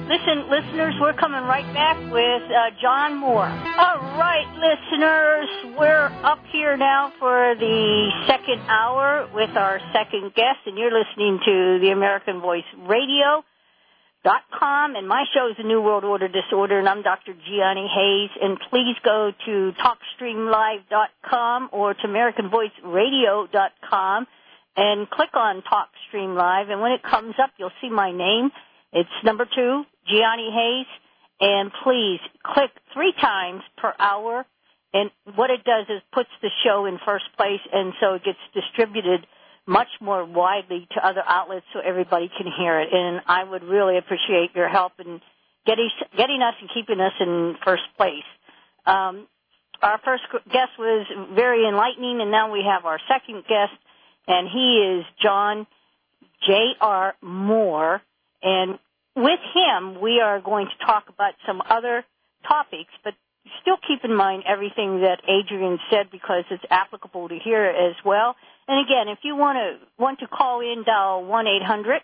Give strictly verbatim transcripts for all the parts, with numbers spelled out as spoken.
Listen, listeners, we're coming right back with uh, John Moore. All right, listeners, we're up here now for the second hour with our second guest, and you're listening to the American Voice Radio dot com, and my show is The New World Order Disorder, and I'm Doctor Gianni Hayes, and please go to talk stream live dot com or to American Voice Radio dot com and click on TalkStream Live, and when it comes up, you'll see my name. It's number two, Gianni Hayes, and please click three times per hour, and what it does is puts the show in first place, and so it gets distributed much more widely to other outlets so everybody can hear it. And I would really appreciate your help in getting, getting us and keeping us in first place. Um, our first guest was very enlightening, and now we have our second guest, and he is John J R. Moore. And with him, we are going to talk about some other topics, but still keep in mind everything that Adrian said because it's applicable to here as well. And again, if you want to want to call in, dial one eight hundred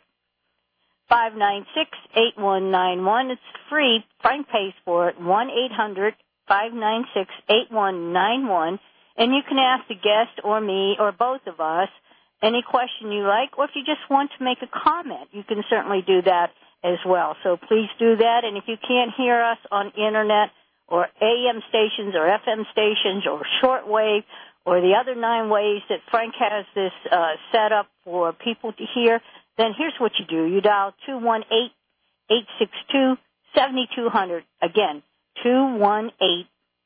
five nine six eight one nine one. It's free. Frank pays for it. one eight hundred five nine six eight one nine one. And you can ask the guest or me or both of us any question you like, or if you just want to make a comment, you can certainly do that as well. So please do that. And if you can't hear us on internet or A M stations or F M stations or shortwave or the other nine ways that Frank has this uh, set up for people to hear, then here's what you do. You dial two one eight, eight six two, seven two zero zero. Again, two one eight,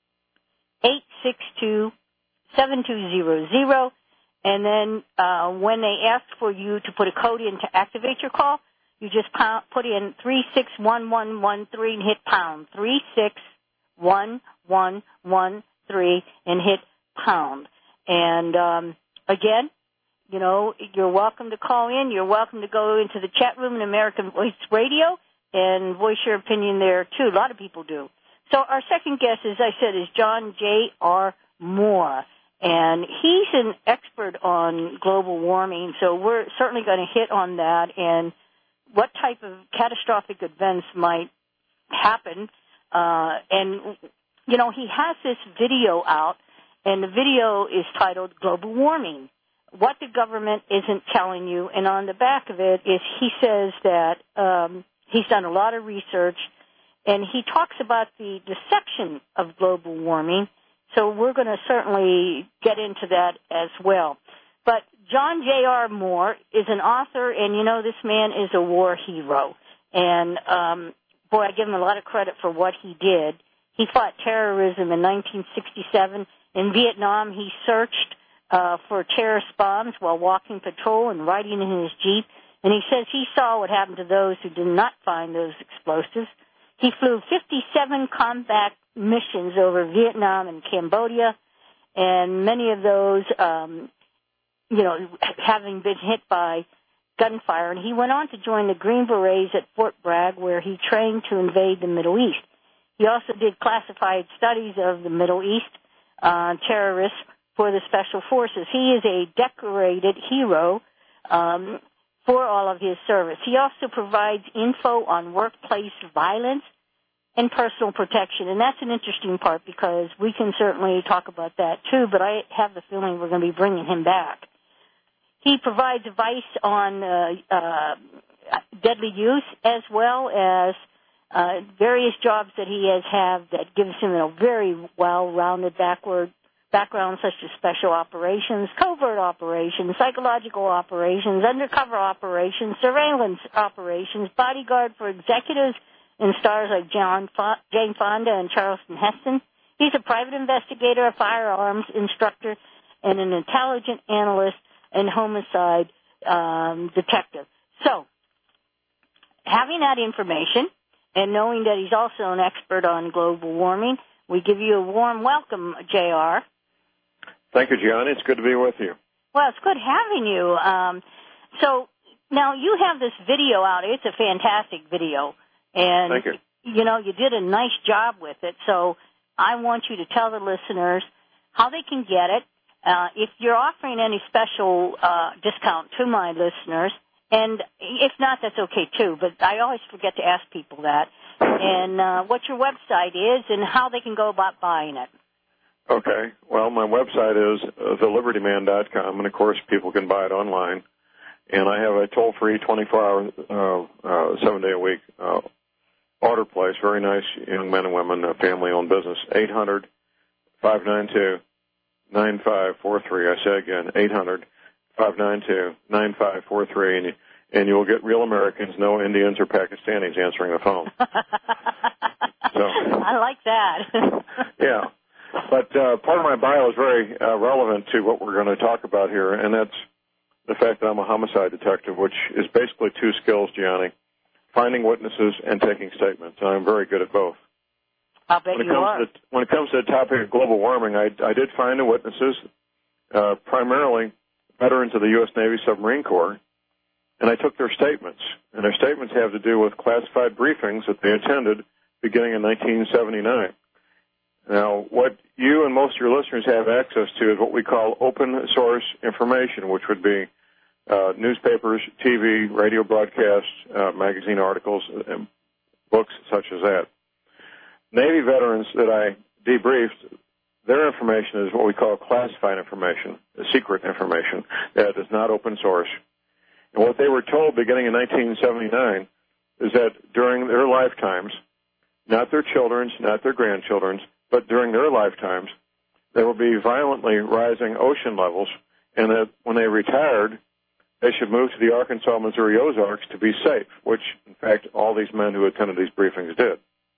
eight six two, seven two zero zero. And then uh, when they ask for you to put a code in to activate your call, you just pound, put in three six one one one three and hit pound. three six one one one three and hit pound. And um, again, you know, you're welcome to call in. You're welcome to go into the chat room in American Voice Radio and voice your opinion there, too. A lot of people do. So our second guest, as I said, is John J R. Moore. And he's an expert on global warming, so we're certainly going to hit on that and what type of catastrophic events might happen. Uh, and, you know, he has this video out, and the video is titled Global Warming, What the Government Isn't Telling You. And on the back of it is he says that um, he's done a lot of research, and he talks about the deception of global warming. So we're going to certainly get into that as well. But John J R. Moore is an author, and, you know, this man is a war hero. And, um, boy, I give him a lot of credit for what he did. He fought terrorism in nineteen sixty-seven. In Vietnam, he searched uh, for terrorist bombs while walking patrol and riding in his Jeep. And he says he saw what happened to those who did not find those explosives. He flew fifty-seven combat missions over Vietnam and Cambodia, and many of those, um, you know, having been hit by gunfire. And he went on to join the Green Berets at Fort Bragg, where he trained to invade the Middle East. He also did classified studies of the Middle East uh, terrorists for the Special Forces. He is a decorated hero um, for all of his service. He also provides info on workplace violence and personal protection, and that's an interesting part because we can certainly talk about that too, but I have the feeling we're going to be bringing him back. He provides advice on uh, uh, deadly use as well as uh, various jobs that he has had that gives him a very well-rounded backward background, such as special operations, covert operations, psychological operations, undercover operations, surveillance operations, bodyguard for executives, and stars like John Fa- Jane Fonda and Charleston Heston. He's a private investigator, a firearms instructor, and an intelligent analyst and homicide um, detective. So, having that information and knowing that he's also an expert on global warming, we give you a warm welcome, J R. Thank you, Gianni. It's good to be with you. Well, it's good having you. Um, so, now you have this video out. It's a fantastic video. And, Thank you. you know, you did a nice job with it. So I want you to tell the listeners how they can get it, uh, if you're offering any special uh, discount to my listeners, And if not, that's okay, too. But I always forget to ask people that. And uh, what your website is and how they can go about buying it. Okay. Well, my website is uh, the liberty man dot com, and, of course, people can buy it online. And I have a toll-free twenty-four hour, uh, uh, seven-day-a-week uh, order place. Very nice young men and women, a family-owned business. eight hundred, five nine two, nine five four three. I say again, eight hundred, five nine two, nine five four three. And you, and you will get real Americans, no Indians or Pakistanis answering the phone. So, I like that. Yeah. But uh, part of my bio is very uh, relevant to what we're going to talk about here, and that's the fact that I'm a homicide detective, which is basically two skills, Gianni, finding witnesses and taking statements. And I'm very good at both. I'll bet when it you comes are. To, when it comes to the topic of global warming, I, I did find the witnesses, uh, primarily veterans of the U S Navy Submarine Corps, and I took their statements. And their statements have to do with classified briefings that they attended beginning in nineteen seventy-nine. Now, what you and most of your listeners have access to is what we call open source information, which would be uh, newspapers, T V, radio broadcasts, uh, magazine articles, and books such as that. Navy veterans that I debriefed, their information is what we call classified information, secret information that is not open source. And what they were told beginning in nineteen seventy-nine is that during their lifetimes, not their children's, not their grandchildren's, but during their lifetimes, there will be violently rising ocean levels, and that when they retired, they should move to the Arkansas, Missouri Ozarks to be safe, which, in fact, all these men who attended these briefings did.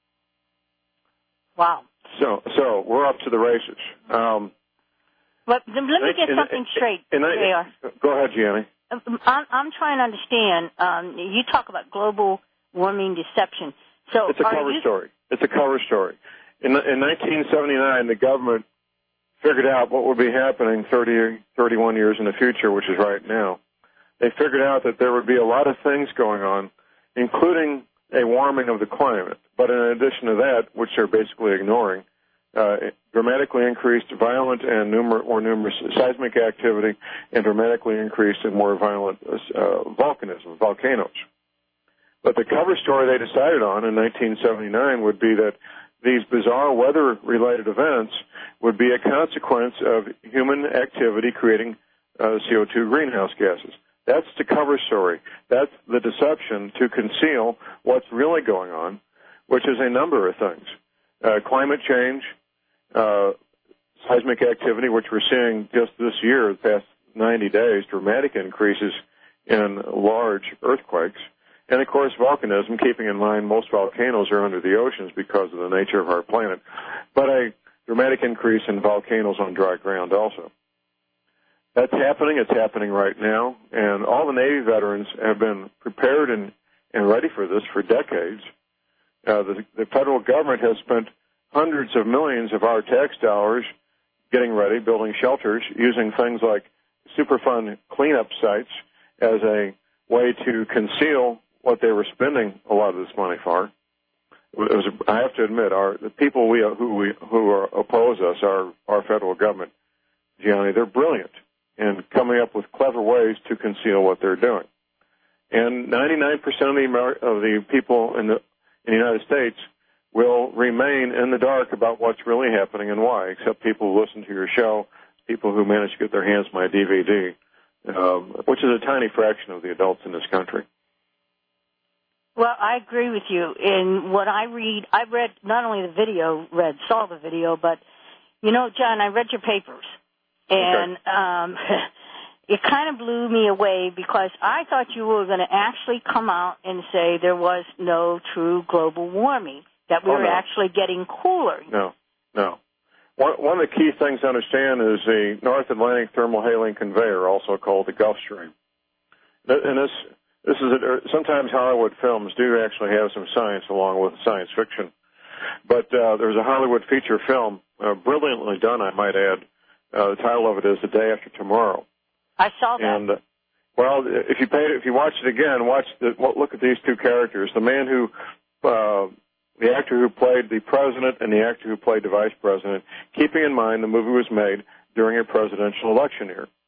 Wow. So, so we're up to the races. Um, but let me get and, something straight, and I, J R. Go ahead, Gianni. I'm, I'm trying to understand. Um, you talk about global warming deception. So it's a cover you... story. It's a cover story. In, in nineteen seventy-nine, the government figured out what would be happening thirty, thirty-one years in the future, which is right now. They figured out that there would be a lot of things going on, including a warming of the climate. But in addition to that, which they're basically ignoring, uh, dramatically increased violent and numer- more numerous seismic activity and dramatically increased and more violent uh, volcanism, volcanoes. But the cover story they decided on in nineteen seventy-nine would be that these bizarre weather-related events would be a consequence of human activity creating uh, C O two greenhouse gases. That's the cover story. That's the deception to conceal what's really going on, which is a number of things. Uh, climate change, uh, seismic activity, which we're seeing just this year, the past ninety days, dramatic increases in large earthquakes. And, of course, volcanism, keeping in mind most volcanoes are under the oceans because of the nature of our planet, but a dramatic increase in volcanoes on dry ground also. That's happening. It's happening right now. And all the Navy veterans have been prepared and, and ready for this for decades. Uh, the, the federal government has spent hundreds of millions of our tax dollars getting ready, building shelters, using things like Superfund cleanup sites as a way to conceal what they were spending a lot of this money for. It was, I have to admit, our the people we who we who are, oppose us, our our federal government, Gianni, they're brilliant in coming up with clever ways to conceal what they're doing. And ninety-nine percent of the Amer- of the people in the in the United States will remain in the dark about what's really happening and why, except people who listen to your show, people who manage to get their hands on my D V D, um, which is a tiny fraction of the adults in this country. Well, I agree with you. In what I read, I read not only the video, read, saw the video, but, you know, John, I read your papers. And okay. um, it kind of blew me away because I thought you were going to actually come out and say there was no true global warming, that we oh, were no. actually getting cooler. No, no. One, one of the key things to understand is the North Atlantic Thermohaline Conveyor, also called the Gulf Stream. And this... This is a, sometimes Hollywood films do actually have some science along with science fiction, but uh, there's a Hollywood feature film, uh, brilliantly done, I might add. Uh, the title of it is The Day After Tomorrow. I saw that. And uh, well, if you pay, if you watch it again, watch the look at these two characters: the man who, uh, the actor who played the president, and the actor who played the vice president. Keeping in mind the movie was made during a presidential election year.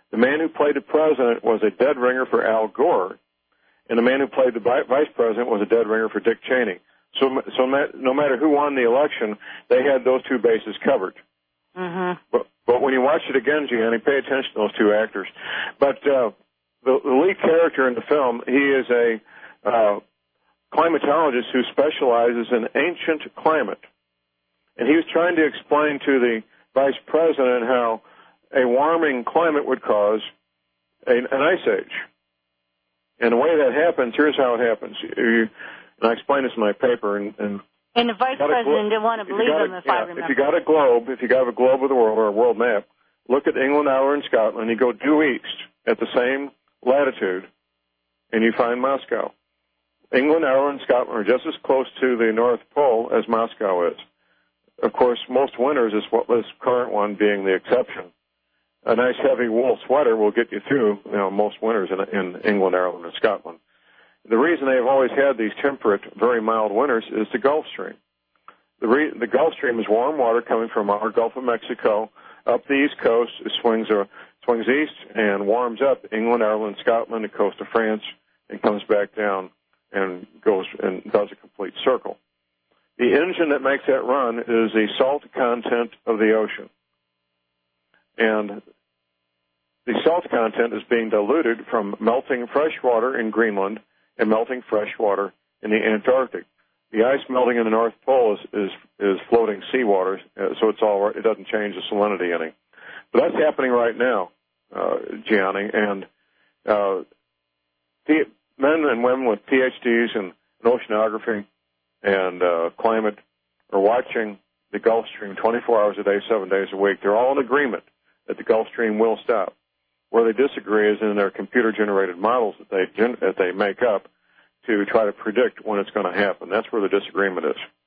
The man who played the president was a dead ringer for Al Gore, and the man who played the vice president was a dead ringer for Dick Cheney. So, so no matter who won the election, they had those two bases covered. Mm-hmm. But, but when you watch it again, Gianni, pay attention to those two actors. But uh, the, the lead character in the film, he is a uh, climatologist who specializes in ancient climate. And he was trying to explain to the vice president how a warming climate would cause a, an ice age. And the way that happens, here's how it happens. You, and I explain this in my paper. And, and, and the vice president didn't want to believe him, if I remember. If you got a globe, if you got a globe of the world or a world map, look at England, Ireland, and Scotland, you go due east at the same latitude, and you find Moscow. England, Ireland, and Scotland are just as close to the North Pole as Moscow is. Of course, most winters, is what this current one being the exception. A nice heavy wool sweater will get you through, you know, most winters in, in England, Ireland, and Scotland. The reason they've always had these temperate, very mild winters is the Gulf Stream. The, re- the Gulf Stream is warm water coming from our Gulf of Mexico up the East Coast. It swings, uh, swings east and warms up England, Ireland, Scotland, the coast of France, and comes back down and goes and does a complete circle. The engine that makes that run is the salt content of the ocean. And the salt content is being diluted from melting fresh water in Greenland and melting fresh water in the Antarctic. The ice melting in the North Pole is is, is floating seawater, uh, so it's all right. It doesn't change the salinity any. But that's happening right now, uh, Gianni. And uh, P- men and women with P H Ds in, in oceanography and uh, climate are watching the Gulf Stream twenty-four hours a day, seven days a week. They're all in agreement that the Gulf Stream will stop. Where they disagree is in their computer-generated models that they gen- that they make up to try to predict when it's going to happen. That's where the disagreement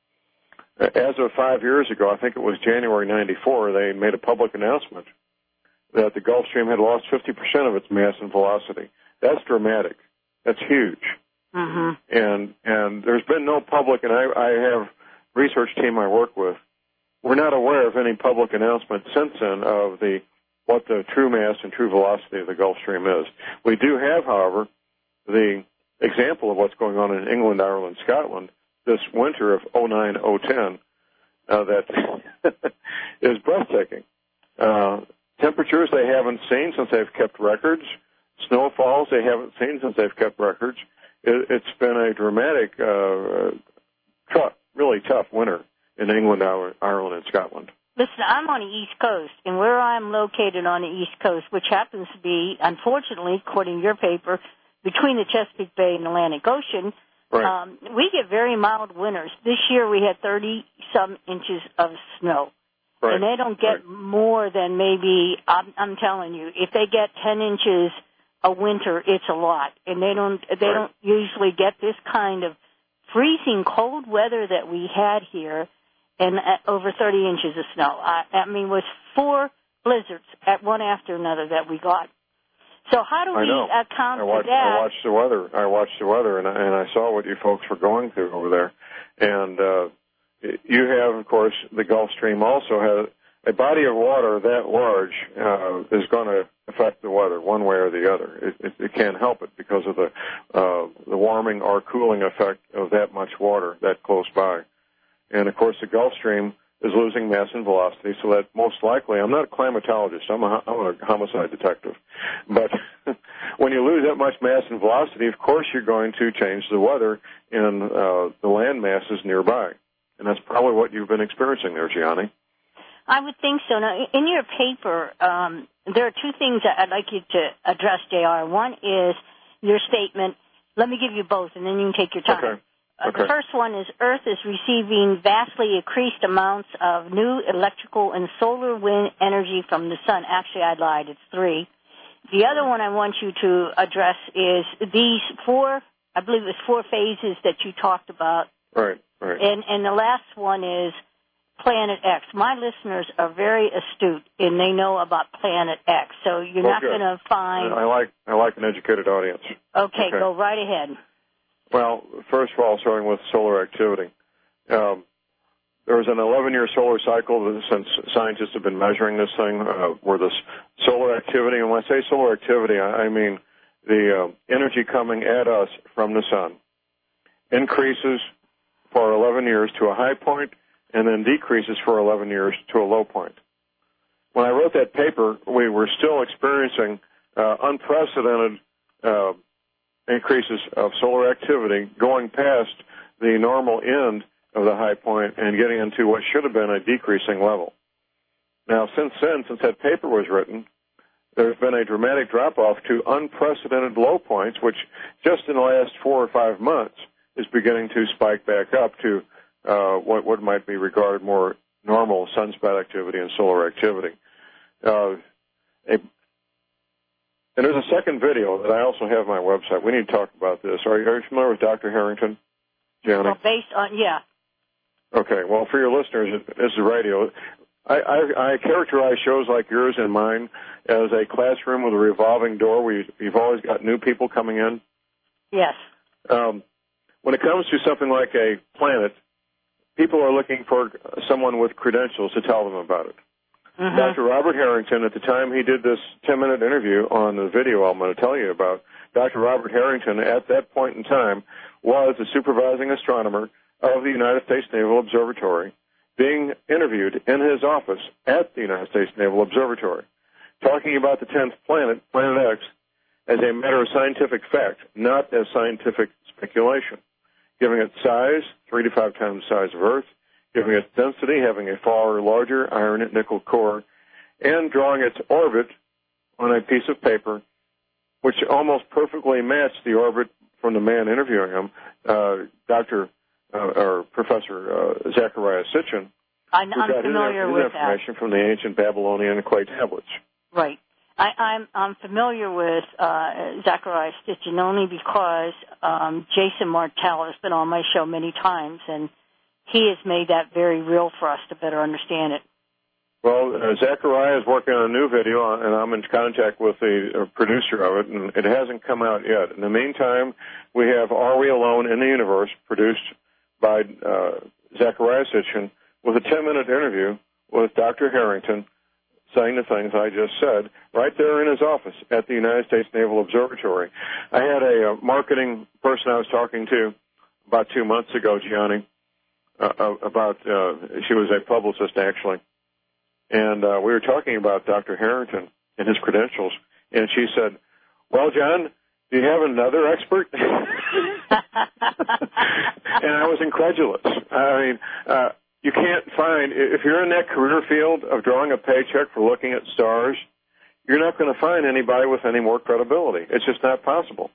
is. As of five years ago, I think it was January ninety-four, they made a public announcement that the Gulf Stream had lost fifty percent of its mass and velocity. That's dramatic. That's huge. Mm-hmm. And and there's been no public, and I, I have a research team I work with. We're not aware of any public announcement since then of the what the true mass and true velocity of the Gulf Stream is. We do have, however, the example of what's going on in England, Ireland, Scotland this winter of oh nine oh ten uh, that is breathtaking. Uh, temperatures they haven't seen since they've kept records. Snowfalls they haven't seen since they've kept records. It, it's been a dramatic, uh, tough, really tough winter in England, Ireland, and Scotland. Listen, I'm on the East Coast, and where I'm located on the East Coast, which happens to be, unfortunately, according to your paper, between the Chesapeake Bay and Atlantic Ocean, right. um, we get very mild winters. This year we had thirty-some inches of snow. Right. And they don't get right. more than maybe, I'm, I'm telling you, if they get ten inches a winter, it's a lot. And they don't, they right. don't usually get this kind of freezing cold weather that we had here. And uh, over thirty inches of snow. I, I mean, it was four blizzards at one after another that we got. So how do I we know. account I watched, for that? I watched the weather. I watched the weather, and I, and I saw what you folks were going through over there. And uh, you have, of course, the Gulf Stream also has a body of water that large uh, is going to affect the weather one way or the other. It, it, it can't help it because of the uh, the warming or cooling effect of that much water that close by. And, of course, the Gulf Stream is losing mass and velocity, so that most likely, I'm not a climatologist, I'm a, I'm a homicide detective, but when you lose that much mass and velocity, of course you're going to change the weather in uh, the land masses nearby. And that's probably what you've been experiencing there, Gianni. I would think so. Now, in your paper, um, there are two things that I'd like you to address, J R. One is your statement. Let me give you both, and then you can take your time. Okay. Uh, okay. The first one is Earth is receiving vastly increased amounts of new electrical and solar wind energy from the sun. Actually, I lied. It's three. The other one I want you to address is these four, I believe it was four phases that you talked about. Right, right. And, and the last one is Planet X. My listeners are very astute, and they know about Planet X. So you're well, not going to find... I like I like an educated audience. Okay, okay, go right ahead. Well, first of all, starting with solar activity. Um, there was an eleven-year solar cycle since scientists have been measuring this thing, uh, where this solar activity, and when I say solar activity, I, I mean the uh, energy coming at us from the sun, increases for eleven years to a high point and then decreases for eleven years to a low point. When I wrote that paper, we were still experiencing uh, unprecedented uh, increases of solar activity going past the normal end of the high point and getting into what should have been a decreasing level. Now, since then, since that paper was written, there's been a dramatic drop-off to unprecedented low points, which just in the last four or five months is beginning to spike back up to uh, what, what might be regarded more normal sunspot activity and solar activity. Uh, a, and there's a second video that I also have on my website. We need to talk about this. Are you, are you familiar with Doctor Harrington, Gianni? Well, based on, yeah. Okay, well, for your listeners, this is radio. I, I, I characterize shows like yours and mine as a classroom with a revolving door where you, you've always got new people coming in. Yes. Um, when it comes to something like a planet, people are looking for someone with credentials to tell them about it. Mm-hmm. Doctor Robert Harrington, at the time he did this ten-minute interview on the video I'm going to tell you about, Doctor Robert Harrington, at that point in time, was the supervising astronomer of the United States Naval Observatory, being interviewed in his office at the United States Naval Observatory, talking about the tenth planet, Planet X, as a matter of scientific fact, not as scientific speculation, giving it size, three to five times the size of Earth, giving it density, having a far larger iron and nickel core, and drawing its orbit on a piece of paper, which almost perfectly matched the orbit from the man interviewing him, uh, Doctor Uh, or Professor uh, Zachariah Sitchin, I'm, who I'm got familiar his, his with information that. from the ancient Babylonian clay tablets. Right. I, I'm, I'm familiar with uh, Zachariah Sitchin only because um, Jason Martell has been on my show many times, and he has made that very real for us to better understand it. Well, uh, Zachariah is working on a new video, and I'm in contact with the uh, producer of it, and it hasn't come out yet. In the meantime, we have Are We Alone in the Universe, produced by uh, Zachariah Sitchin, with a ten-minute interview with Doctor Harrington saying the things I just said right there in his office at the United States Naval Observatory. I had a uh, marketing person I was talking to about two months ago, Gianni, uh, about, uh, she was a publicist actually, and uh, we were talking about Doctor Harrington and his credentials, and she said, well, John, do you have another expert? And I was incredulous. I mean, uh, you can't find, if you're in that career field of drawing a paycheck for looking at stars, you're not going to find anybody with any more credibility. It's just not possible.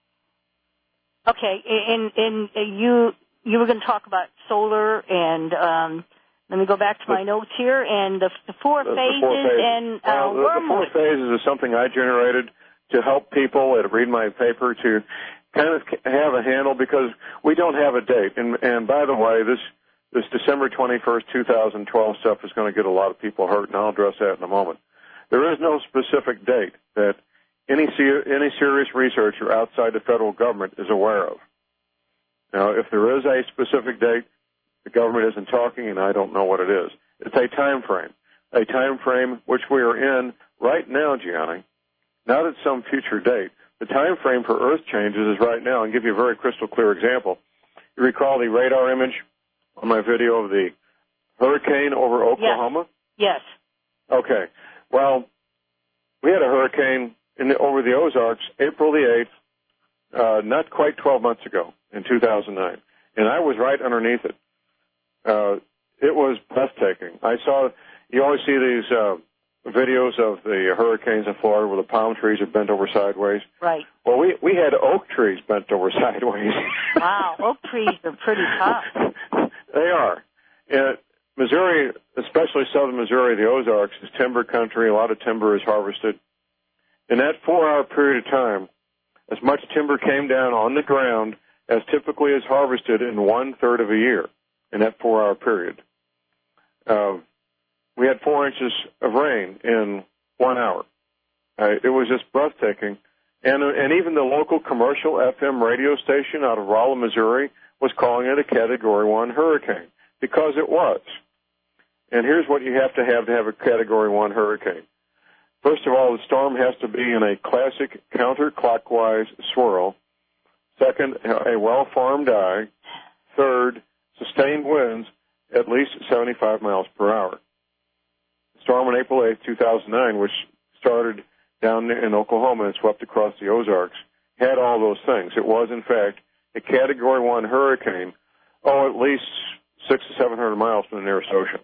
Okay, and, and you you were going to talk about solar, and um, let me go back to my the, notes here, and the, the, four, the, phases the four phases and uh, well, the, the four phases is something I generated to help people that read my paper to kind of have a handle, because we don't have a date. And, and by the way, this this December twenty-first, two thousand twelve stuff is going to get a lot of people hurt, and I'll address that in a moment. There is no specific date that any any serious researcher outside the federal government is aware of. Now, if there is a specific date, the government isn't talking, and I don't know what it is. It's a time frame, a time frame which we are in right now, Gianni, not at some future date. The time frame for Earth changes is right now. I'll give you a very crystal clear example. You recall the radar image on my video of the hurricane over Oklahoma? Yes. yes. Okay. Well, we had a hurricane in the, over the Ozarks April the eighth, uh, not quite twelve months ago in two thousand nine, and I was right underneath it. Uh, it was breathtaking. I saw, you always see these uh, videos of the hurricanes in Florida where the palm trees are bent over sideways. Right. Well, we, we had oak trees bent over sideways. Wow, oak trees are pretty tough. They are. And Missouri, especially southern Missouri, the Ozarks, is timber country. A lot of timber is harvested. In that four-hour period of time, as much timber came down on the ground as typically is harvested in one-third of a year in that four-hour period. Uh, we had four inches of rain in one hour. Uh, it was just breathtaking. And, uh, and even the local commercial F M radio station out of Rolla, Missouri, was calling it a Category one hurricane because it was. And here's what you have to have to have a Category one hurricane. First of all, the storm has to be in a classic counterclockwise swirl. Second, a well-formed eye. Third, sustained winds at least seventy-five miles per hour. The storm on April eighth, two thousand nine, which started down in Oklahoma and swept across the Ozarks, had all those things. It was, in fact, a Category one hurricane, oh, at least six to seven hundred miles from the nearest ocean.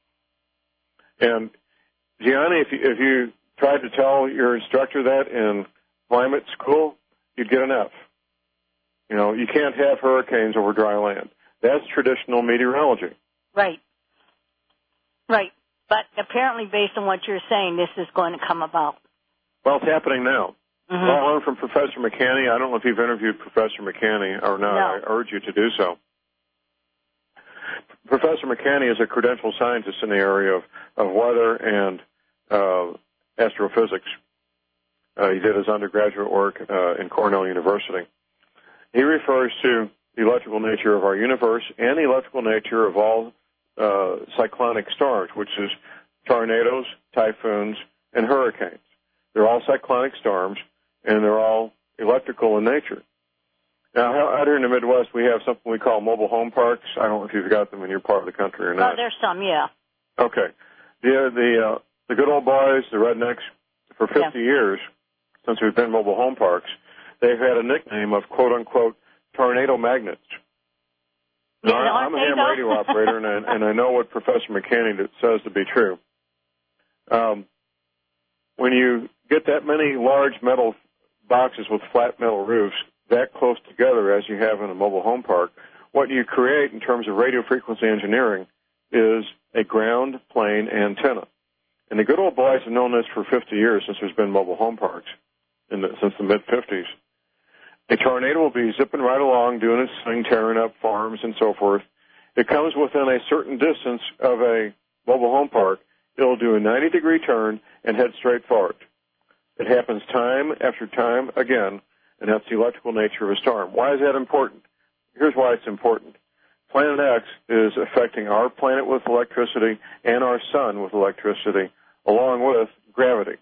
And, Gianni, if you, if you tried to tell your instructor that in climate school, you'd get an F. You know, you can't have hurricanes over dry land. That's traditional meteorology. Right. Right. But apparently, based on what you're saying, this is going to come about. Well, it's happening now. Mm-hmm. Well, I learned from Professor McCanney. I don't know if you've interviewed Professor McCanney or not. No. I urge you to do so. Professor McCanney is a credentialed scientist in the area of, of weather and uh, astrophysics. Uh, he did his undergraduate work uh, in Cornell University. He refers to the electrical nature of our universe and the electrical nature of all uh, cyclonic storms, which is tornadoes, typhoons, and hurricanes. They're all cyclonic storms, and they're all electrical in nature. Now, out here in the Midwest, we have something we call mobile home parks. I don't know if you've got them in your part of the country or not. Oh, there's some, yeah. Okay. The the uh, the good old boys, the rednecks, for fifty yeah. years, since we've been mobile home parks, they've had a nickname of quote-unquote tornado magnets. Now, yeah, I'm a ham radio operator, and I, and I know what Professor McCanney says to be true. Um, when you get that many large metal boxes with flat metal roofs that close together as you have in a mobile home park, what you create in terms of radio frequency engineering is a ground plane antenna. And the good old boys have known this for fifty years since there's been mobile home parks, in the, since the mid-fifties. A tornado will be zipping right along, doing its thing, tearing up farms and so forth. It comes within a certain distance of a mobile home park. It'll do a ninety-degree turn and head straight forward. It happens time after time again, and that's the electrical nature of a storm. Why is that important? Here's why it's important. Planet X is affecting our planet with electricity and our sun with electricity, along with gravity.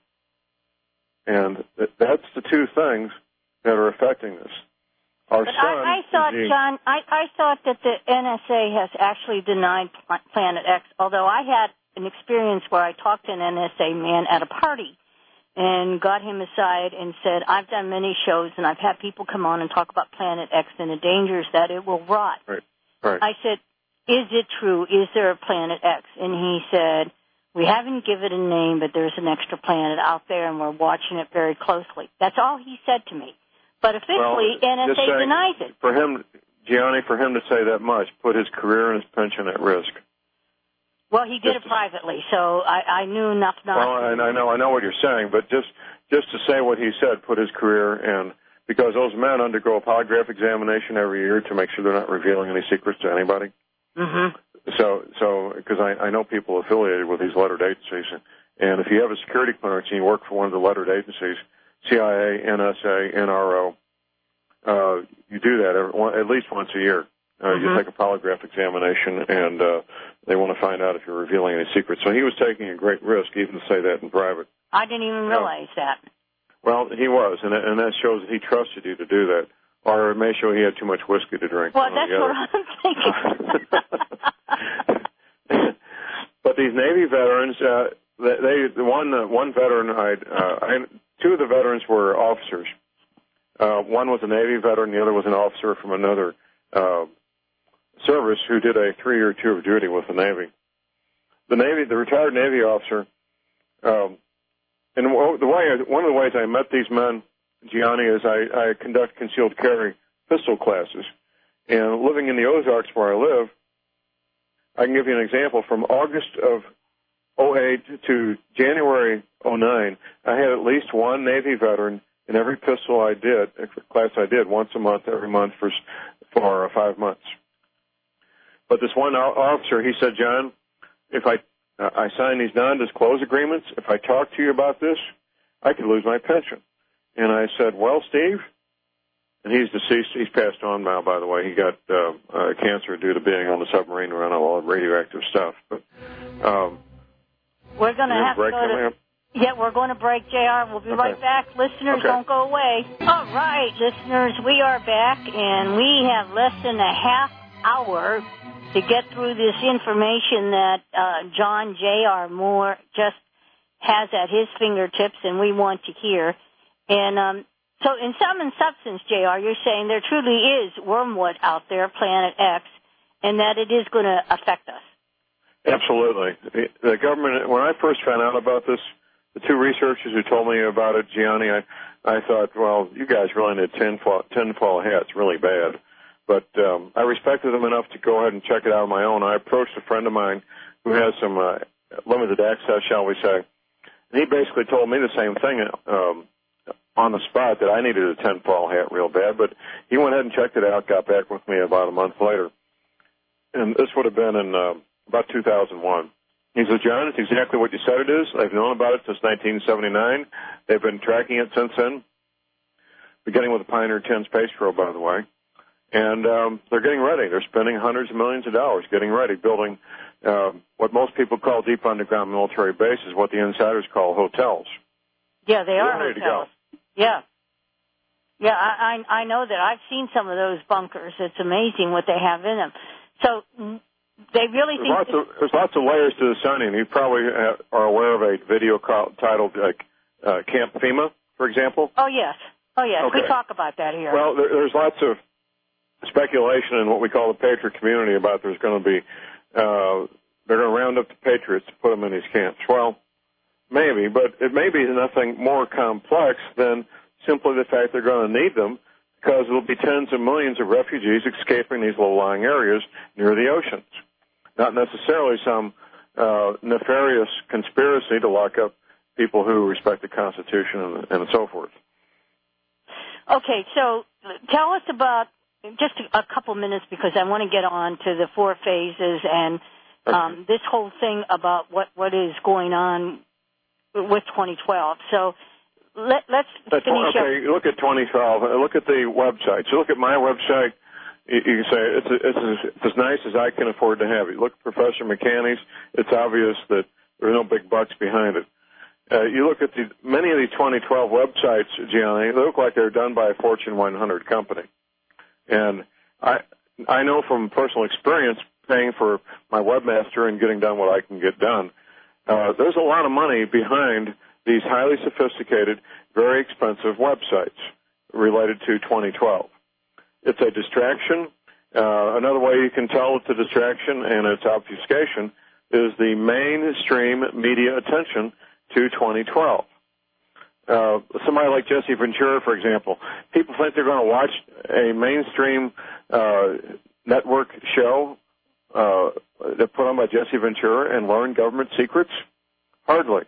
And that's the two things that are affecting this. Our but sun I, I thought, the, John, I, I thought that the N S A has actually denied Planet X, although I had an experience where I talked to an N S A man at a party and got him aside and said, I've done many shows and I've had people come on and talk about Planet X and the dangers that it will rot. Right, right. I said, is it true? Is there a Planet X? And he said, we haven't given it a name, but there's an extra planet out there and we're watching it very closely. That's all he said to me. But officially, well, N S A saying, denies it. For him, Gianni, for him to say that much, put his career and his pension at risk. Well, he did just it privately, so I, I knew enough not well, to. Well, I know, I know what you're saying, but just just to say what he said, put his career and because those men undergo a polygraph examination every year to make sure they're not revealing any secrets to anybody. Mm-hmm. So, so because I, I know people affiliated with these lettered agencies, and if you have a security clearance and you work for one of the lettered agencies, C I A, N S A, N R O, uh, you do that every, one, at least once a year. Uh, mm-hmm. You take a polygraph examination, and uh, they want to find out if you're revealing any secrets. So he was taking a great risk, even to say that in private. I didn't even realize uh, that. Well, he was, and, and that shows that he trusted you to do that. Or it may show he had too much whiskey to drink. Well, that's what I'm thinking. But these Navy veterans, uh, they, they one uh, one veteran, I, uh, I, two of the veterans were officers. Uh, one was a Navy veteran, the other was an officer from another uh, service who did a three-year tour of duty with the Navy. The Navy, the retired Navy officer, um, and the way one of the ways I met these men, Gianni, is I, I conduct concealed carry pistol classes. And living in the Ozarks where I live, I can give you an example. From August of oh eight to January oh nine, I had at least one Navy veteran in every pistol I did, class I did, once a month, every month for, for five months. But this one officer, he said, John, if I, I sign these non-disclose agreements, if I talk to you about this, I could lose my pension. And I said, well, Steve, and he's deceased. He's passed on now, by the way. He got uh, uh, cancer due to being on the submarine around all the radioactive stuff. But um, we're going to have to go to... Yeah, we're going to break, J R. We'll be okay. right back. Listeners, okay. don't go away. All right, listeners, we are back, and we have less than a half hour to get through this information that uh, John J R. Moore just has at his fingertips, and we want to hear. And um, so in sum and substance, J R, you're saying there truly is wormwood out there, Planet X, and that it is going to affect us. Absolutely. The, the government, when I first found out about this, the two researchers who told me about it, Gianni, I, I thought, well, you guys really need tinfoil, tinfoil hats, really bad. But um, I respected them enough to go ahead and check it out on my own. I approached a friend of mine who has some uh, limited access, shall we say, and he basically told me the same thing um, on the spot, that I needed a tinfoil hat real bad. But he went ahead and checked it out, got back with me about a month later. And this would have been in uh, about two thousand one. He says, John, it's exactly what you said it is. They've known about it since nineteen seventy-nine. They've been tracking it since then, beginning with the Pioneer ten space probe, by the way. And um, they're getting ready. They're spending hundreds of millions of dollars getting ready, building uh, what most people call deep underground military bases, what the insiders call hotels. Yeah, they are ready hotels. To go. Yeah. Yeah, I, I I know that. I've seen some of those bunkers. It's amazing what they have in them. So... They really there's think lots of, there's lots of layers to the Sunning. You probably are aware of a video call, titled like, uh, Camp FEMA, for example. Oh, yes. Oh, yes. Okay. We talk about that here. Well, there, there's lots of speculation in what we call the Patriot community about there's going to be, uh, they're going to round up the Patriots to put them in these camps. Well, maybe, but it may be nothing more complex than simply the fact they're going to need them, because there will be tens of millions of refugees escaping these low-lying areas near the oceans. Not necessarily some uh, nefarious conspiracy to lock up people who respect the Constitution and, and so forth. Okay, so tell us about just a couple minutes, because I want to get on to the four phases and um, this whole thing about what, what is going on with twenty twelve. So let, let's That's, finish okay, up. Look at twenty twelve. Look at the website. So look at my website. You can say it's, it's, it's as nice as I can afford to have it. Look at Professor McCanney's. It's obvious that there are no big bucks behind it. Uh, you look at the, many of these twenty twelve websites, Gianni, they look like they're done by a Fortune one hundred company. And I I know from personal experience, paying for my webmaster and getting done what I can get done, uh, there's a lot of money behind these highly sophisticated, very expensive websites related to twenty twelve. It's a distraction. Uh, another way you can tell it's a distraction and it's obfuscation is the mainstream media attention to twenty twelve. Uh, somebody like Jesse Ventura, for example, people think they're going to watch a mainstream uh, network show uh, that put on by Jesse Ventura and learn government secrets? Hardly.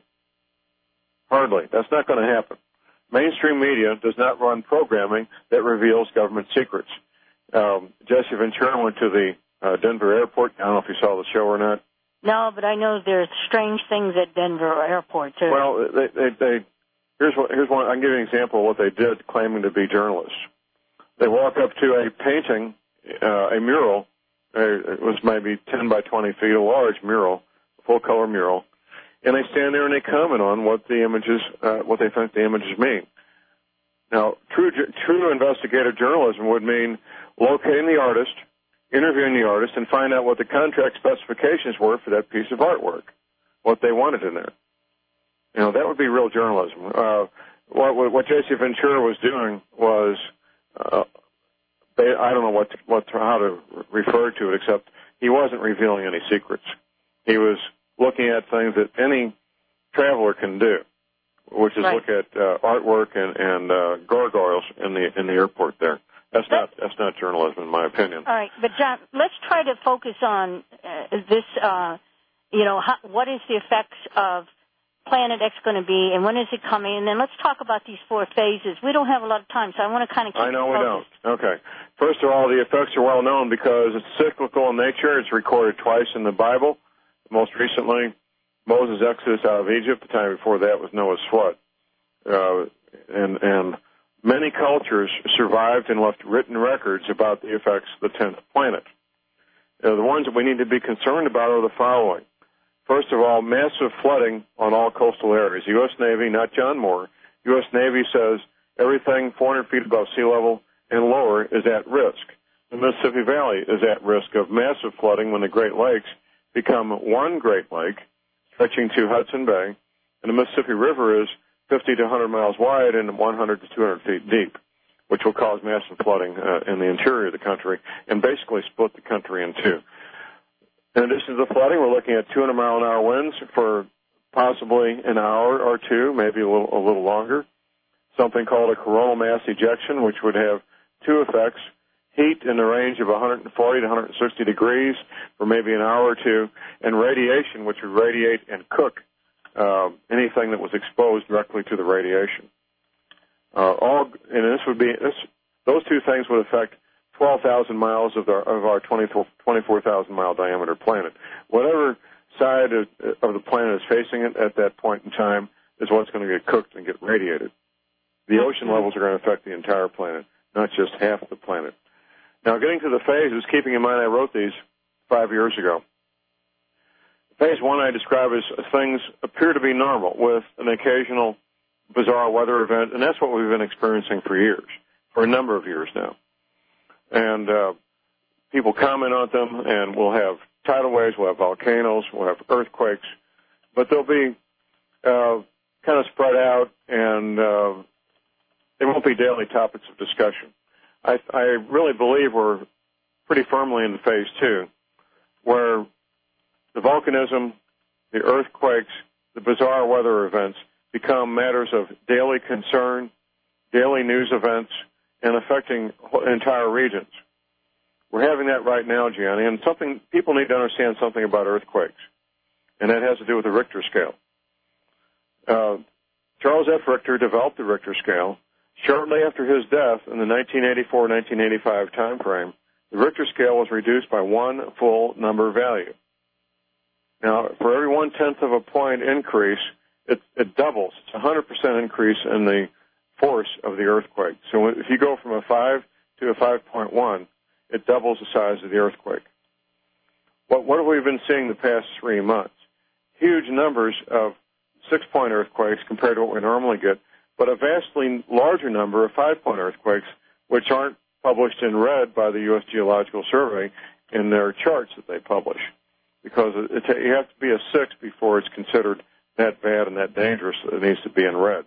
Hardly. That's not going to happen. Mainstream media does not run programming that reveals government secrets. Um, Jesse Ventura went to the uh, Denver airport. I don't know if you saw the show or not. No, but I know there's strange things at Denver airport, too. Well, they, they, they, here's, what, here's one. I can give you an example of what they did claiming to be journalists. They walk up to a painting, uh, a mural. Uh, it was maybe ten by twenty feet, a large mural, full-color mural. And they stand there and they comment on what the images, uh, what they think the images mean. Now, true, true investigative journalism would mean locating the artist, interviewing the artist, and find out what the contract specifications were for that piece of artwork, what they wanted in there. You know, that would be real journalism. Uh, what, what Jesse Ventura was doing was, uh, they, I don't know what, to, what to, how to refer to it, except he wasn't revealing any secrets. He was looking at things that any traveler can do, which is right. Look at uh, artwork and, and uh, gargoyles in the in the airport there. That's not that's not journalism, in my opinion. All right, but John, let's try to focus on uh, this. Uh, you know, how, what is the effects of Planet X going to be, and when is it coming? And then let's talk about these four phases. We don't have a lot of time, so I want to kind of keep I know it we don't. Okay. First of all, the effects are well known because it's cyclical in nature. It's recorded twice in the Bible. Most recently, Moses' exodus out of Egypt. The time before that was Noah's flood. Uh, and, and many cultures survived and left written records about the effects of the tenth planet. Uh, the ones that we need to be concerned about are the following. First of all, massive flooding on all coastal areas. U S Navy, not John Moore, U S Navy says everything four hundred feet above sea level and lower is at risk. The Mississippi Valley is at risk of massive flooding when the Great Lakes become one Great Lake, stretching to Hudson Bay, and the Mississippi River is fifty to one hundred miles wide and one hundred to two hundred feet deep, which will cause massive flooding uh, in the interior of the country and basically split the country in two. In addition to the flooding, we're looking at two hundred mile an hour winds for possibly an hour or two, maybe a little, a little longer. Something called a coronal mass ejection, which would have two effects: heat in the range of one hundred forty to one hundred sixty degrees for maybe an hour or two, and radiation, which would radiate and cook uh, anything that was exposed directly to the radiation. Uh, all, and this would be this, those two things would affect twelve thousand miles of our, of our twenty-four thousand mile diameter planet. Whatever side of, of the planet is facing it at that point in time is what's going to get cooked and get radiated. The ocean levels are going to affect the entire planet, not just half the planet. Now, getting to the phases, keeping in mind I wrote these five years ago. Phase one I describe as things appear to be normal with an occasional bizarre weather event, and that's what we've been experiencing for years, for a number of years now. And uh, people comment on them, and we'll have tidal waves, we'll have volcanoes, we'll have earthquakes, but they'll be uh, kind of spread out, and uh, they won't be daily topics of discussion. I, I really believe we're pretty firmly in phase two, where the volcanism, the earthquakes, the bizarre weather events become matters of daily concern, daily news events, and affecting entire regions. We're having that right now, Gianni, and something people need to understand something about earthquakes, and that has to do with the Richter scale. Uh, Charles F. Richter developed the Richter scale. Shortly after his death in the nineteen eighty-four nineteen eighty-five time frame, the Richter scale was reduced by one full number value. Now, for every one-tenth of a point increase, it, it doubles. It's a one hundred percent increase in the force of the earthquake. So if you go from a five to a five point one, it doubles the size of the earthquake. What, what have we been seeing the past three months? Huge numbers of six-point earthquakes compared to what we normally get, but a vastly larger number of five-point earthquakes, which aren't published in red by the U S Geological Survey in their charts that they publish, because it, it, you have to be a six before it's considered that bad and that dangerous that it needs to be in red.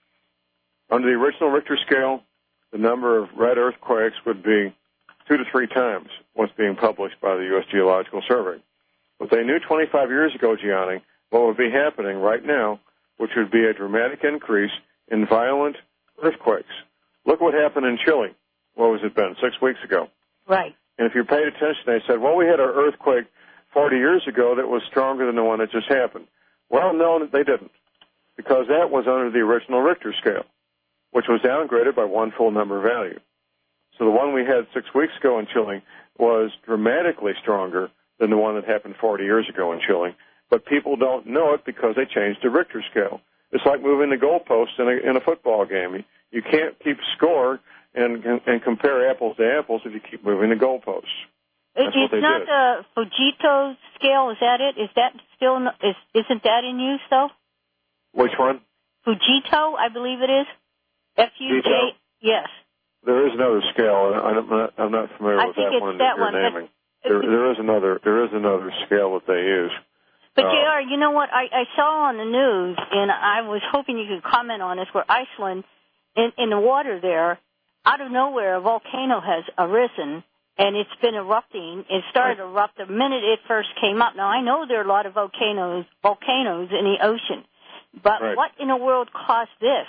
Under the original Richter scale, the number of red earthquakes would be two to three times what's being published by the U S Geological Survey. But they knew twenty-five years ago, Gianni, what would be happening right now, which would be a dramatic increase in violent earthquakes. Look what happened in Chile. What was it been, six weeks ago? Right. And if you paid attention, they said, well, we had our earthquake forty years ago that was stronger than the one that just happened. Well, no, they didn't, because that was under the original Richter scale, which was downgraded by one full number value. So the one we had six weeks ago in Chile was dramatically stronger than the one that happened forty years ago in Chile, but people don't know it because they changed the Richter scale. It's like moving the goalposts in a, in a football game. You can't keep score and, and compare apples to apples if you keep moving the goalposts. That's it's not did. the Fujito scale, is that it? Is that still, in, is, isn't that in use, though? Which one? Fujito, I believe it is. F U J, yes. There is another scale. I'm not, I'm not familiar I with think that it's one that that you're one, naming. There, there is another. There is another scale that they use. But, uh, J R, you know what? I, I saw on the news, and I was hoping you could comment on this, where Iceland, in, in the water there, out of nowhere, a volcano has arisen, and it's been erupting. It started to erupt the minute it first came up. Now, I know there are a lot of volcanoes volcanoes in the ocean, but right. What in the world caused this?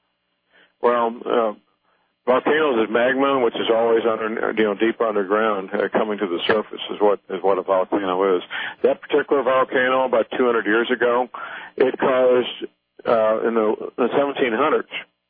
Well, uh, volcanoes is magma, which is always under, you know, deep underground, uh, coming to the surface is what is what a volcano is. That particular volcano, about two hundred years ago, it caused uh, in the, the seventeen hundreds.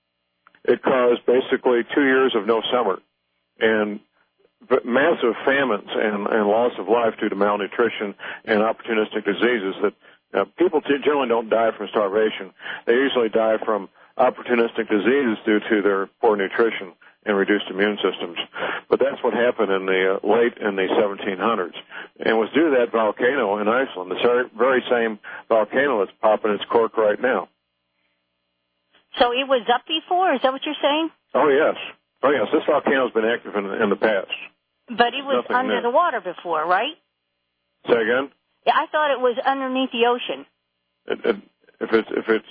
It caused basically two years of no summer and massive famines and, and loss of life due to malnutrition and opportunistic diseases that uh, people generally don't die from starvation. They usually die from opportunistic diseases due to their poor nutrition and reduced immune systems. But that's what happened in the uh, late in the seventeen hundreds, and was due to that volcano in Iceland, the very same volcano that's popping its cork right now. So it was up before? Is that what you're saying? Oh, yes. Oh, yes. This volcano's been active in, in the past. But it was Nothing under new. the water before, right? Say again? Yeah, I thought it was underneath the ocean. It, it, if it's, if it's,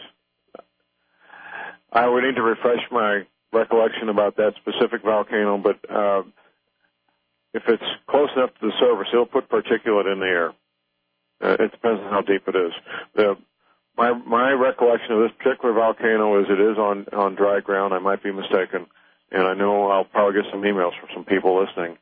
I would need to refresh my recollection about that specific volcano, but uh, if it's close enough to the surface, it'll put particulate in the air. Uh, it depends on how deep it is. The, my my recollection of this particular volcano is it is on, on dry ground. I might be mistaken, and I know I'll probably get some emails from some people listening.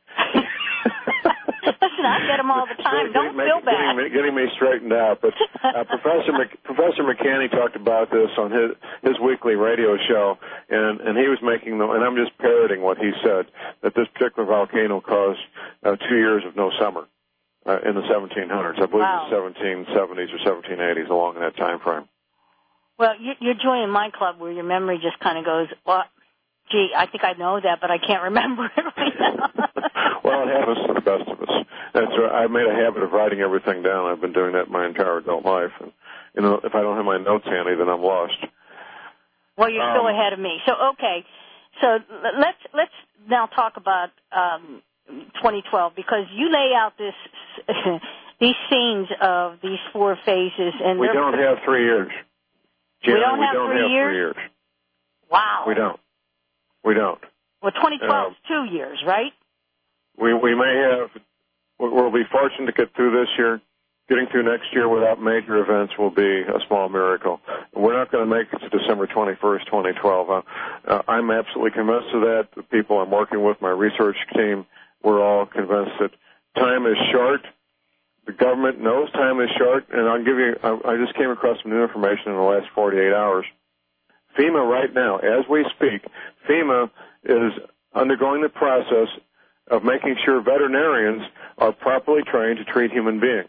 Listen, I get them all the time. Don't Make, feel bad. Getting me, getting me straightened out. But uh, Professor Mc, Professor McCanny talked about this on his his weekly radio show, and and he was making the, and I'm just parroting what he said, that this particular volcano caused uh, two years of no summer uh, in the seventeen hundreds. I believe Wow. it was seventeen seventies or seventeen eighties, along in that time frame. Well, you- you're joining my club where your memory just kind of goes, well, gee, I think I know that, but I can't remember it right now. Well, it happens to the best of us. That's right. I've made a habit of writing everything down. I've been doing that my entire adult life. And, you know, if I don't have my notes handy, then I'm lost. Well, you're um, still ahead of me. So, okay. So l- let's let's now talk about um, twenty twelve, because you lay out this these scenes of these four phases. And we don't have three years. Jan, we don't we have, don't three, have years? three years. Wow. We don't. We don't. Well, twenty twelve is Um, two years, right? We we may have. We'll be fortunate to get through this year. Getting through next year without major events will be a small miracle. We're not going to make it to December twenty-first, twenty twelve. Uh, uh, I'm absolutely convinced of that. The people I'm working with, my research team, we're all convinced that time is short. The government knows time is short, and I'll give you, I, I just came across some new information in the last forty-eight hours. FEMA right now, as we speak, FEMA is undergoing the process of making sure veterinarians are properly trained to treat human beings.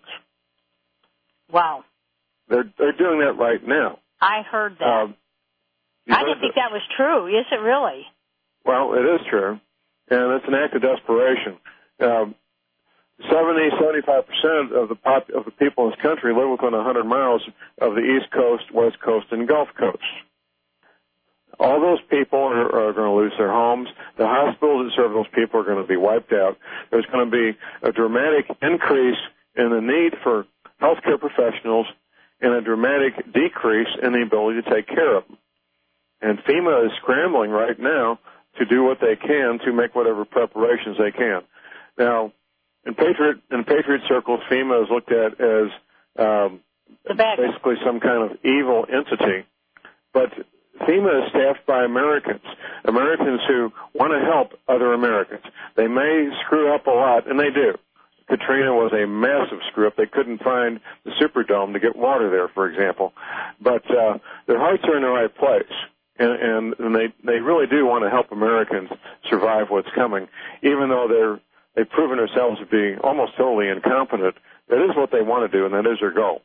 Wow. They're they're doing that right now. I heard that. Um, you I heard didn't think that. that was true. Is it really? Well, it is true, and it's an act of desperation. Um, seventy, seventy-five percent of the pop, of the people in this country live within one hundred miles of the East Coast, West Coast, and Gulf Coast. All those people are, are going to lose their homes. The hospitals that serve those people are going to be wiped out. There's going to be a dramatic increase in the need for healthcare professionals and a dramatic decrease in the ability to take care of them. And FEMA is scrambling right now to do what they can to make whatever preparations they can. Now, in Patriot in Patriot circles, FEMA is looked at as um, basically some kind of evil entity, but FEMA is staffed by Americans, Americans who want to help other Americans. They may screw up a lot, and they do. Katrina was a massive screw-up. They couldn't find the Superdome to get water there, for example. But uh, their hearts are in the right place, and, and, and they, they really do want to help Americans survive what's coming, even though they're, they've proven themselves to be almost totally incompetent. That is what they want to do, and that is their goal.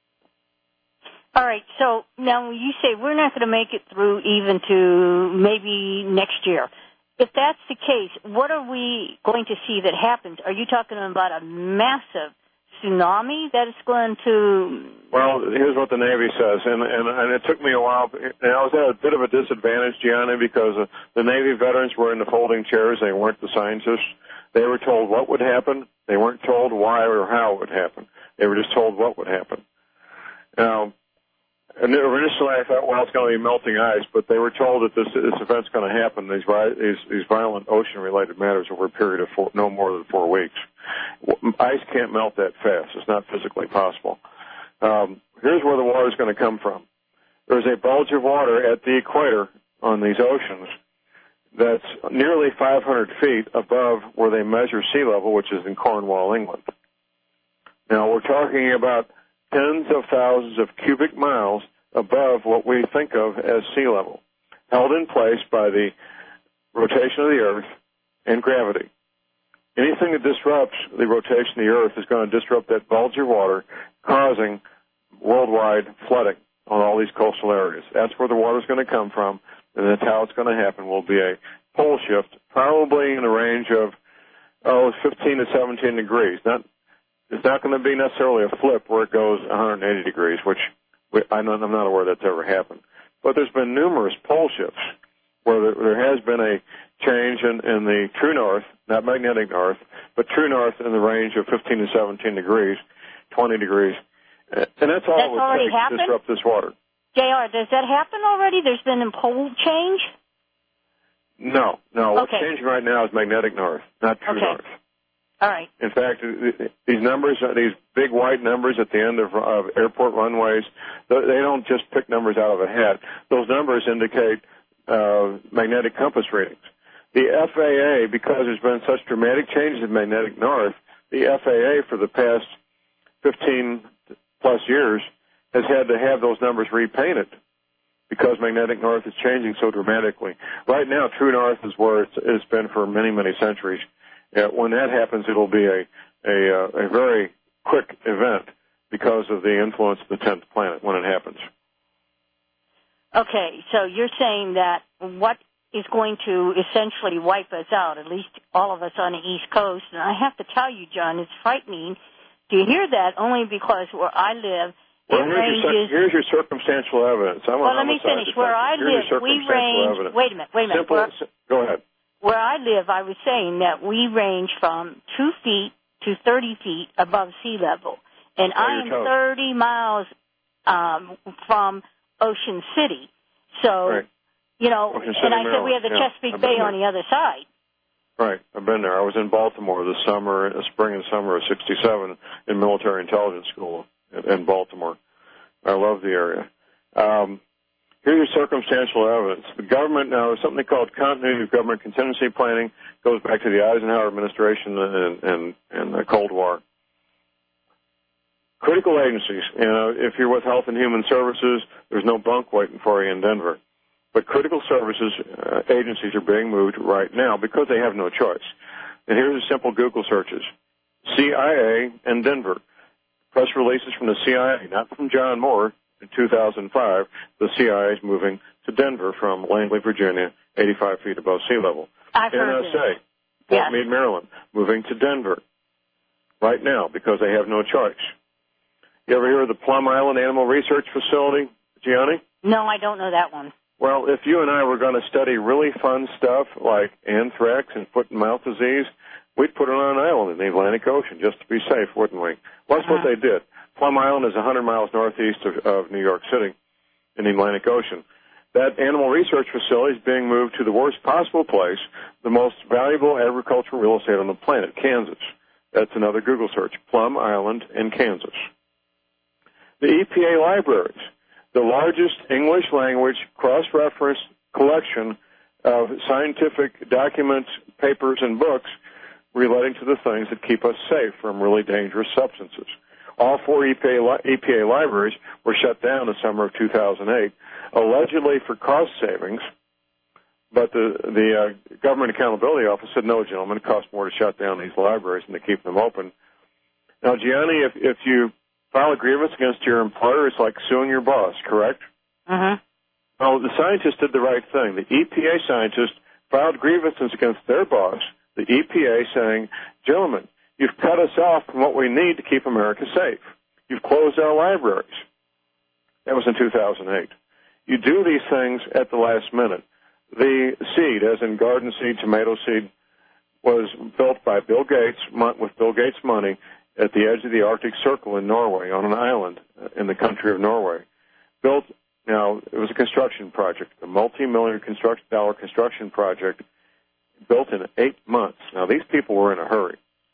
All right, so now you say we're not going to make it through even to maybe next year. If that's the case, what are we going to see that happens? Are you talking about a massive tsunami that is going to... Well, here's what the Navy says, and, and, and it took me a while. And I was at a bit of a disadvantage, Gianni, because uh, the Navy veterans were in the folding chairs. They weren't the scientists. They were told what would happen. They weren't told why or how it would happen. They were just told what would happen. Now, and initially I thought, well, it's going to be melting ice, but they were told that this, this event's going to happen, these, these, these violent ocean-related matters, over a period of four, no more than four weeks. Ice can't melt that fast. It's not physically possible. Um, here's where the water is going to come from. There's a bulge of water at the equator on these oceans that's nearly five hundred feet above where they measure sea level, which is in Cornwall, England. Now, we're talking about tens of thousands of cubic miles above what we think of as sea level, held in place by the rotation of the Earth and gravity. Anything that disrupts the rotation of the Earth is going to disrupt that bulge of water, causing worldwide flooding on all these coastal areas. That's where the water's going to come from, and that's how it's going to happen. Will be a pole shift, probably in the range of, oh, fifteen to seventeen degrees. Not, it's not going to be necessarily a flip where it goes one hundred eighty degrees, which I know, I'm not aware that's ever happened. But there's been numerous pole shifts where there, there has been a change in, in the true north, not magnetic north, but true north in the range of fifteen to seventeen degrees, twenty degrees. And that's all that's it would already take happened? to disrupt this water. J R, does that happen already? There's been a pole change? No, no. Okay. What's changing right now is magnetic north, not true okay. north. All right. In fact, these numbers, these big white numbers at the end of, of airport runways, they don't just pick numbers out of a hat. Those numbers indicate uh, magnetic compass readings. The F A A, because there's been such dramatic changes in magnetic north, the F A A for the past fifteen plus years has had to have those numbers repainted because magnetic north is changing so dramatically. Right now, true north is where it's, it's been for many, many centuries. Uh, when that happens, it'll be a, a, uh, a very quick event because of the influence of the tenth planet when it happens. Okay, so you're saying that what is going to essentially wipe us out, at least all of us on the East Coast, and I have to tell you, John, it's frightening to hear that only because where I live, well, it here's ranges... Your, here's your circumstantial evidence. I'm well, let me finish. Where I live, we range... Evidence. Wait a minute, wait a minute. Simple, where, go ahead. Where I live, I was saying that we range from two feet to thirty feet above sea level. And oh, I am toast. thirty miles um, from Ocean City. So, right. you know, Ocean and City, I said we have the yeah, Chesapeake Bay on the other side. Right. I've been there. I was in Baltimore this summer, the spring and summer of sixty-seven in military intelligence school in, in Baltimore. I love the area. Um, here's your circumstantial evidence. The government now, something called continuity of government contingency planning, goes back to the Eisenhower administration and, and, and the Cold War. Critical agencies, you know, if you're with Health and Human Services, there's no bunk waiting for you in Denver. But critical services uh, agencies are being moved right now because they have no choice. And here's a simple Google searches. C I A and Denver. Press releases from the C I A, not from John Moore in two thousand five. The C I A is moving to Denver from Langley, Virginia, eighty-five feet above sea level. I've heard N S A, this. Fort Yes. Meade, Maryland, moving to Denver right now because they have no choice. You ever hear of the Plum Island Animal Research Facility, Gianni? No, I don't know that one. Well, if you and I were going to study really fun stuff like anthrax and foot and mouth disease, we'd put it on an island in the Atlantic Ocean just to be safe, wouldn't we? Well, that's uh-huh. what they did. Plum Island is one hundred miles northeast of, of New York City in the Atlantic Ocean. That animal research facility is being moved to the worst possible place, the most valuable agricultural real estate on the planet, Kansas. That's another Google search, Plum Island in Kansas. The E P A libraries, the largest English language cross-reference collection of scientific documents, papers, and books relating to the things that keep us safe from really dangerous substances. All four E P A, li- E P A libraries were shut down in the summer of two thousand eight, allegedly for cost savings, but the, the uh, Government Accountability Office said, no, gentlemen, it costs more to shut down these libraries than to keep them open. Now, Gianni, if, if you file a grievance against your employer, it's like suing your boss, correct? Uh-huh. Well, the scientists did the right thing. The E P A scientists filed grievances against their boss, the E P A, saying, gentlemen, you've cut us off from what we need to keep America safe. You've closed our libraries. That was in two thousand eight. You do these things at the last minute. The seed, as in garden seed, tomato seed, was built by Bill Gates, with Bill Gates' money, at the edge of the Arctic Circle in Norway, on an island in the country of Norway. Built, now, it was a construction project, a multi-million construction, dollar construction project, built in eight months. Now, these people were in a hurry.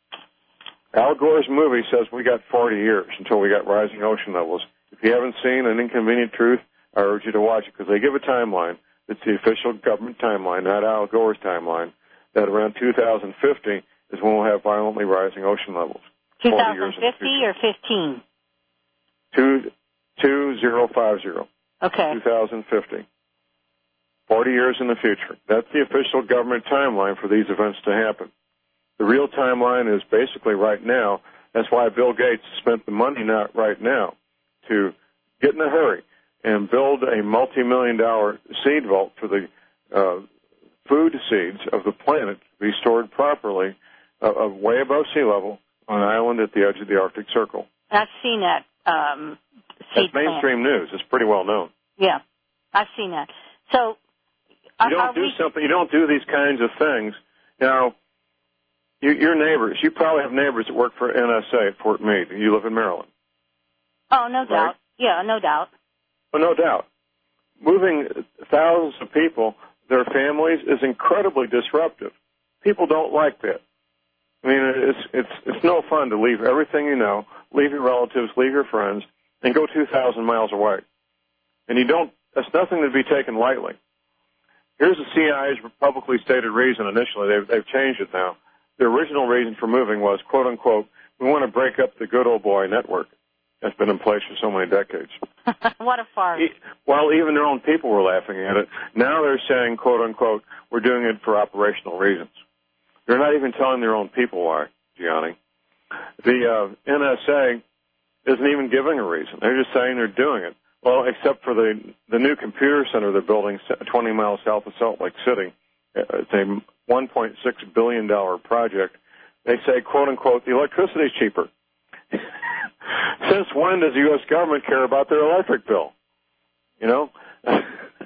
Al Gore's movie says we got forty years until we got rising ocean levels. If you haven't seen An Inconvenient Truth, I urge you to watch it because they give a timeline. It's the official government timeline, not Al Gore's timeline, that around two thousand fifty is when we'll have violently rising ocean levels. twenty fifty or fifteen? Two, two zero five zero. Okay. two thousand fifty. Forty years in the future. That's the official government timeline for these events to happen. The real timeline is basically right now. That's why Bill Gates spent the money not right now to get in a hurry and build a multi-million dollar seed vault for the uh, food seeds of the planet to be stored properly uh, uh, way above sea level on an island at the edge of the Arctic Circle. I've seen that um, seed That's mainstream plant. news. It's pretty well known. Yeah, I've seen that. So you don't do we... something. You don't do these kinds of things. You know, you, your neighbors. You probably have neighbors that work for N S A at Fort Meade. You live in Maryland. Oh, no doubt. Right? Yeah, no doubt. Well, no doubt. Moving thousands of people, their families, is incredibly disruptive. People don't like that. I mean, it's it's it's no fun to leave everything you know, leave your relatives, leave your friends, and go two thousand miles away. And you don't. That's nothing to be taken lightly. Here's the C I A's publicly stated reason. Initially, they've they've changed it now. The original reason for moving was, quote unquote, we want to break up the good old boy network that's been in place for so many decades. What a farce. While even their own people were laughing at it, now they're saying, quote unquote, we're doing it for operational reasons. They're not even telling their own people why, Gianni. The uh, N S A isn't even giving a reason. They're just saying they're doing it. Well, except for the the new computer center they're building twenty miles south of Salt Lake City. It's a one point six billion dollars project. They say, quote unquote, the electricity is cheaper. Since when does the U S government care about their electric bill? You know? uh,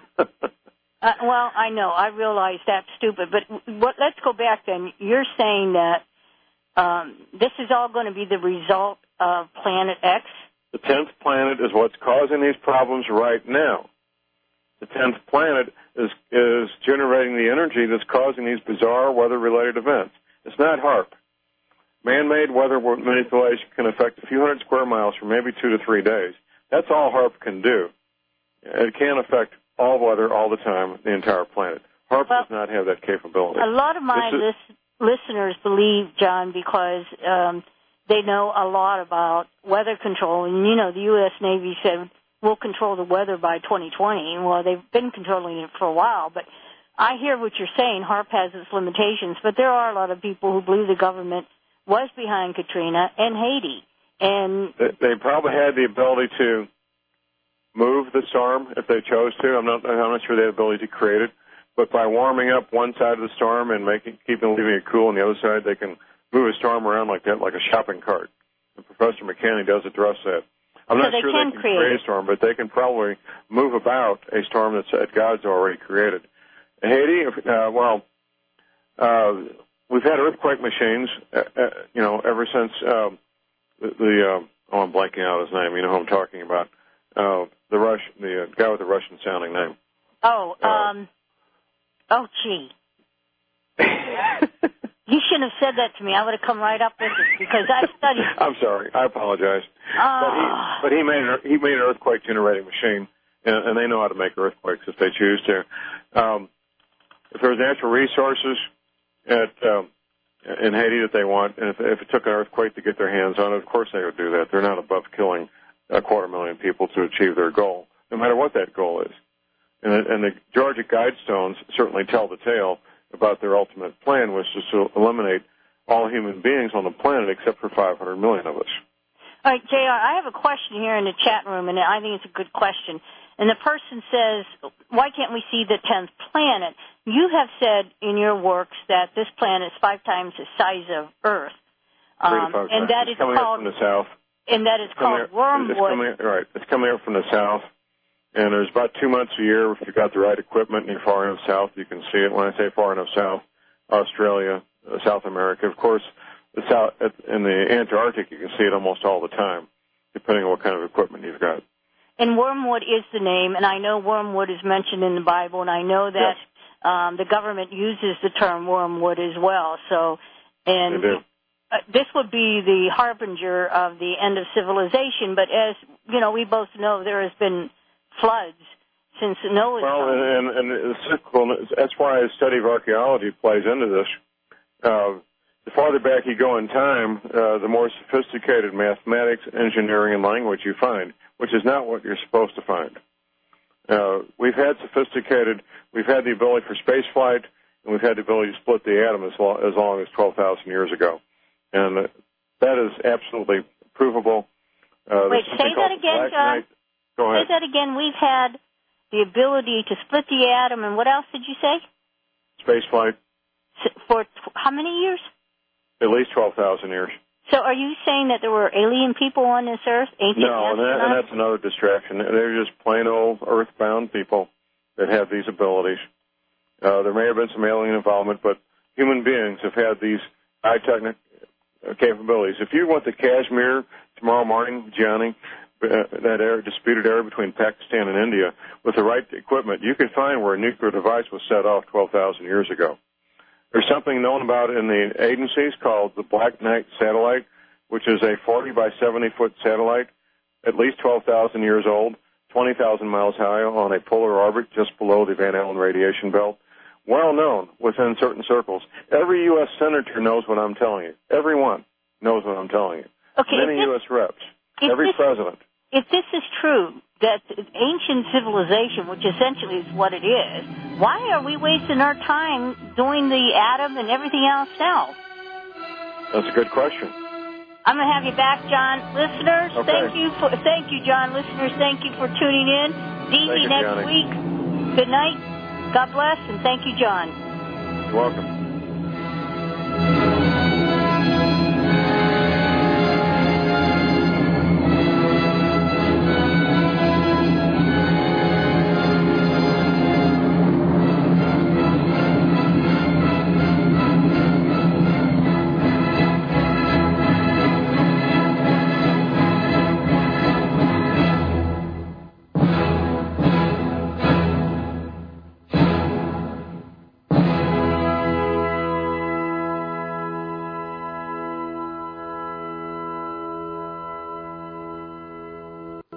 well, I know. I realize that's stupid. But what, let's go back then. You're saying that um, this is all going to be the result of Planet X? The tenth planet is what's causing these problems right now. The tenth planet is is generating the energy that's causing these bizarre weather-related events. It's not HAARP. Man-made weather manipulation can affect a few hundred square miles for maybe two to three days. That's all HAARP can do. It can't affect all weather all the time, the entire planet. HAARP well, does not have that capability. A lot of my is, lis- listeners believe, John, because um, they know a lot about weather control. And, you know, the U S Navy said we'll control the weather by twenty twenty. Well, they've been controlling it for a while. But I hear what you're saying. HAARP has its limitations. But there are a lot of people who believe the government was behind Katrina and Haiti. And they probably had the ability to move the storm if they chose to. I'm not, I'm not sure they had the ability to create it. But by warming up one side of the storm and making, keeping, leaving it cool on the other side, they can move a storm around like that, like a shopping cart. And Professor McKinney does address that. I'm so not they sure can they can create. create a storm, but they can probably move about a storm that's, that God's already created. Haiti, uh, well, uh, we've had earthquake machines, uh, uh, you know, ever since um, the, the uh, oh, I'm blanking out his name. You know who I'm talking about. Uh, the Rush, the uh, guy with the Russian-sounding name. Oh, uh, um, oh, gee. You shouldn't have said that to me. I would have come right up with it because I studied. I'm sorry. I apologize. Oh. But he, but he made an, he made an earthquake generating machine, and, and they know how to make earthquakes if they choose to. Um, if there's natural resources at um, in Haiti that they want, and if, if it took an earthquake to get their hands on it, of course they would do that. They're not above killing a quarter million people to achieve their goal, no matter what that goal is. And, and the Georgia Guidestones certainly tell the tale about their ultimate plan, which is to eliminate all human beings on the planet except for five hundred million of us. All right, J R, I have a question here in the chat room, and I think it's a good question. And the person says, why can't we see the tenth planet? You have said in your works that this planet is five times the size of Earth. Um, and that it's is coming called, up from the south. And that is it's called up, wormwood. It's coming, right, it's coming up from the south. And there's about two months a year, if you've got the right equipment and you're far enough south, you can see it. When I say far enough south, Australia, uh, South America. Of course, the south, in the Antarctic, you can see it almost all the time, depending on what kind of equipment you've got. And wormwood is the name, and I know wormwood is mentioned in the Bible, and I know that yes. um, the government uses the term wormwood as well. So, and they do. Uh, this would be the harbinger of the end of civilization. But as you know, we both know there has been floods since Noah's well, time. and, and, and it's cyclical. That's why a study of archaeology plays into this. Uh, the farther back you go in time, uh, the more sophisticated mathematics, engineering, and language you find, which is not what you're supposed to find. Uh, we've had sophisticated, we've had the ability for space flight, and we've had the ability to split the atom as long as, long as twelve thousand years ago. And uh, that is absolutely provable. Uh, Wait, say that again, John? Go ahead. Say that again. We've had the ability to split the atom, and what else did you say? Space flight. For t- how many years? At least twelve thousand years. So are you saying that there were alien people on this Earth? Ancient no, and, that, and that's another distraction. They're just plain old earthbound people that have these abilities. Uh, there may have been some alien involvement, but human beings have had these high-tech capabilities. If you went to Kashmir tomorrow morning, Gianni, uh, that area, disputed area between Pakistan and India, with the right equipment, you could find where a nuclear device was set off twelve thousand years ago. There's something known about in the agencies called the Black Knight satellite, which is a forty by seventy foot satellite, at least twelve thousand years old, twenty thousand miles high on a polar orbit just below the Van Allen radiation belt. Well known within certain circles. Every U S senator knows what I'm telling you. Everyone knows what I'm telling you. Okay, Many this, U S reps. Every this, president. If this is true, that ancient civilization, which essentially is what it is, why are we wasting our time doing the atom and everything else now? That's a good question. I'm going to have you back, John. Listeners, okay. thank you for thank you, John. Listeners, thank you for tuning in. D V next Gianni. week. Good night. God bless, and thank you, John. You're welcome.